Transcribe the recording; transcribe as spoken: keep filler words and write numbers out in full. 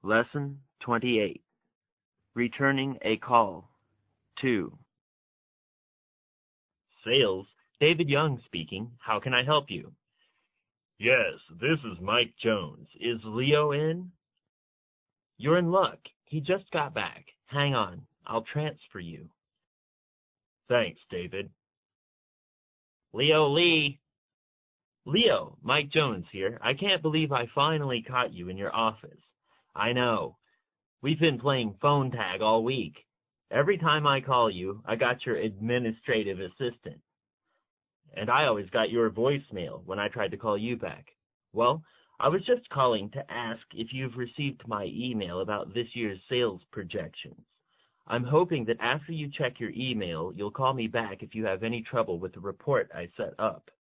Lesson twenty-eight. Returning a Call. two. Sales, David Young speaking. How can I help you? Yes, this is Mike Jones. Is Leo in? You're in luck. He just got back. Hang on. I'll transfer you. Thanks, David. Leo Lee. Leo, Mike Jones here. I can't believe I finally caught you in your office. I know. We've been playing phone tag all week. Every time I call you, I got your administrative assistant. And I always got your voicemail when I tried to call you back. Well, I was just calling to ask if you've received my email about this year's sales projections. I'm hoping that after you check your email, you'll call me back if you have any trouble with the report I set up.